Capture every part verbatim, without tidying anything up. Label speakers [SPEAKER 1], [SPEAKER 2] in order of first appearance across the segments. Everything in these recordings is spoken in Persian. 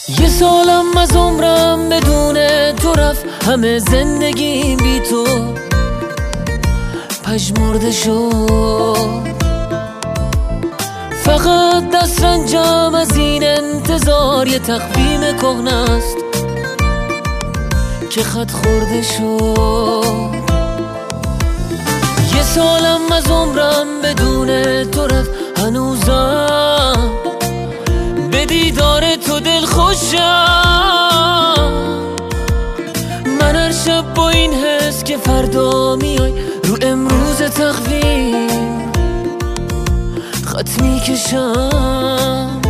[SPEAKER 1] یه سالم از عمرم بدون تو رفت، همه زندگیم بی تو پژمرده شد. فقط دست رنجم از این انتظار یه تقویم کهنه است که خط خورده شد. یه سالم از عمرم بدون تو رفت، هنوزم به دیدار تو دل خوشم. من هر شب با این حس که فردا میای رو امروز تقویم خط میکشم.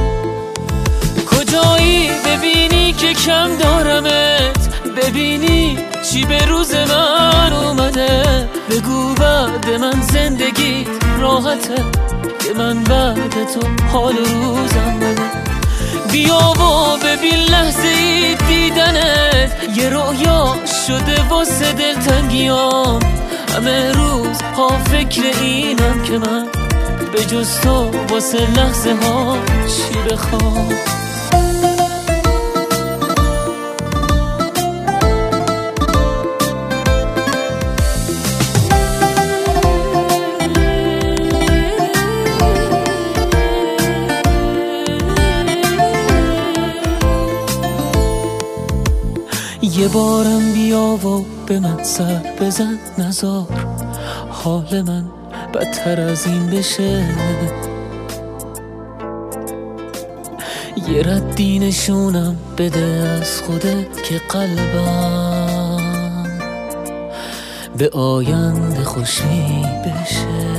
[SPEAKER 1] کجایی ببینی که کم دارمت، ببینی چی به روز من اومده. بگو بعد من زندگیت راحته که من بعد تو حال روزم بده. بیا و ببین لحظه ای دیدنت یه رویا شده واسه دلتنگیام. همه روز ها فکر اینم که من به جز تو واسه لحظه ها چی بخوام. یه بارم بیا و به من سر بزن، نذار حال من بدتر از این بشه. یه ردی نشونم بده از خودت که قلبم به آینده خوشی بشه.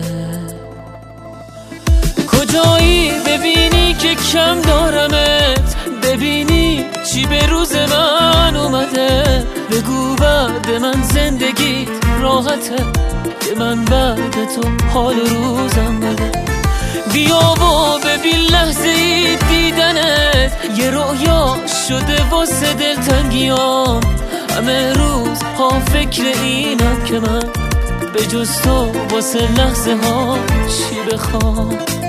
[SPEAKER 1] کجایی ببینی که کم دارمت، ببینی چی به روز من اومده. بگو بعد من زندگیت راحته که من بعد تو حال روزم بده. بیا و ببین لحظه ای دیدنت یه رویا شده واسه دلتنگیام. همه روز ها فکر اینم که من به جز تو واسه لحظه ها چی بخوام.